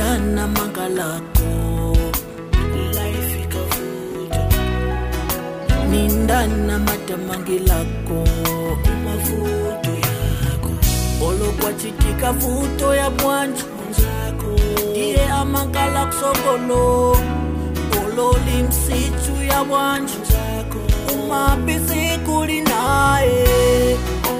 Nindana mangalako life ikavuta Nindana matamangilako mavuto yako Olo kwa chitika vuto ya bwanji mzako Diye amangala kusogolo Olo limsichu ya bwanji mzako Umapisi kulinae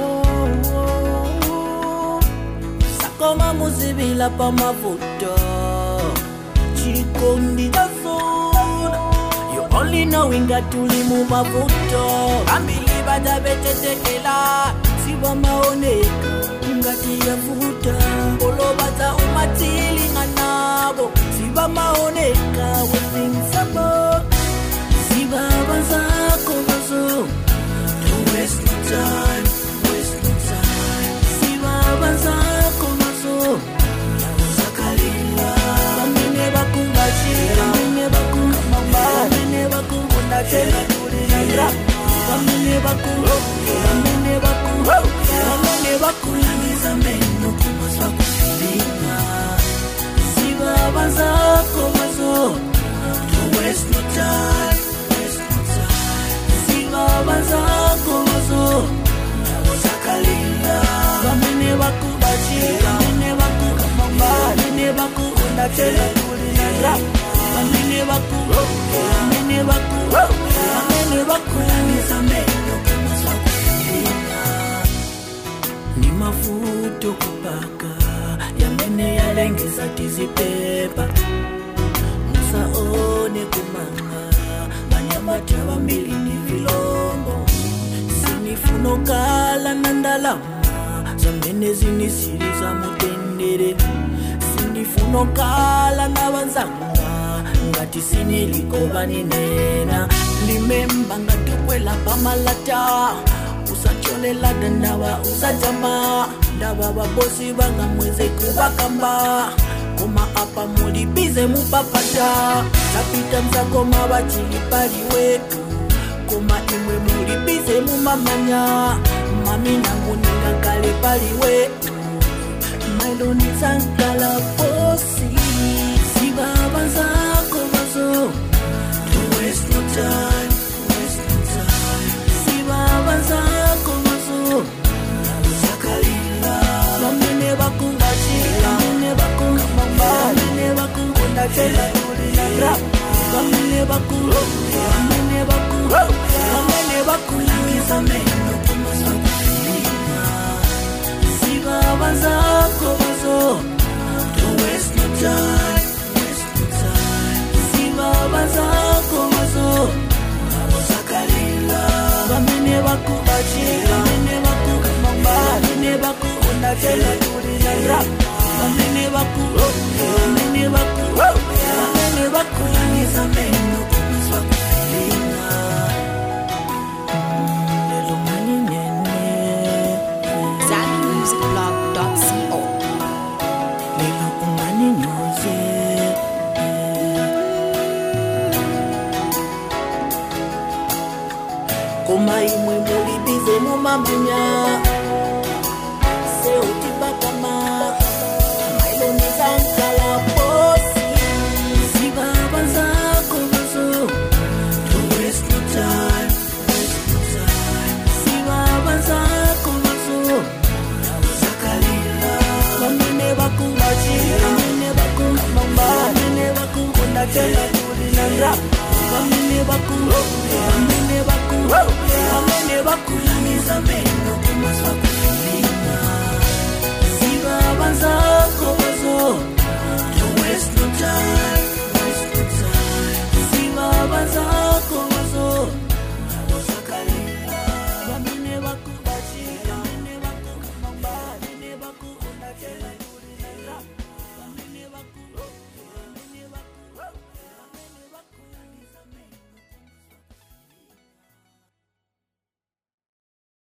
Sakoma muzibila pa mavuto Chikondi dasuna You only knowing that tulimu mavuto Ambili bada betetekela Siwa maoneka Ngati ya vuta Olo bata umatili nganabo Siwa maoneka Within sabo Siwa banzako bazo Don't waste no time Waste no time Siwa banzako bazo Uzakalila Kamine bakungachira Kamine bakungamamba Kamine bakungundachela Tulinandra Kamine bakungachira Kamine bakungachira Kamine bakulangiza meno Kumaswa kufilinga Siwa banzako bazo Don't waste no time Waste no time Siwa banzako bazo Uzakalila Kamine bakungachira Kamine bakungamamba Kamine bakungundachela Tulinandra Kamine bakungachira Kamine bakungachira Kamine bakulangiza meno Kumaswa kufilinga Ni mafuto kupaka Yamene yalengeza tizipepa Musaone kumanga Banyamata wambili ni vilombo Sinifuno kala nandalama Zamene zinisiri za mutendere Sinifuno kala na wanzanga Ngati siniliko baninena Limemba ngatukwela pamalata Usacholela dandawa usajama Ndawa wabosi banga mweze kubakamba Koma apa mulibize mupapata Tapita mzakoma wachilipali wetu Koma imwe mulibize mumamanya Mami nangu ningakale pali wetu Mailoni zankala bosi Siba banzako bazo Don't waste no time Waste no time Siba banzako bazo Uzakalila Kamine bakungachira Kamine bakungamamba Kamine bakungundachela Tulinandra Kamine bakungachira Kamine bakungachira Kamine bakulangiza meno Kumaswa kufilinga Siba banzako bazo Don't waste no time Waste no time Siba banzako bazo Uzakalila Kamine bakungachira Kamine bakungamamba Kamine bakungundachela Tulinandra Kamine bakungachira Kamine bakungachira Kamine bakulangiza meno Kumaswa kufilinga Lelo maninene ZanMusicBlog.co Lelo unganinyoze Koma imwe mulibize mumamanya Se utibakama Mailoni zankala bosi Siba banzako bazo Don't waste no time Waste no time Siba banzako bazo Uzakalila Kamine bakungachira Kamine bakungamamba Kamine bakungundachela Tulinandra Kamine bakungachira Kamine bakungachira Kamine bakulangiza meno Kumaswa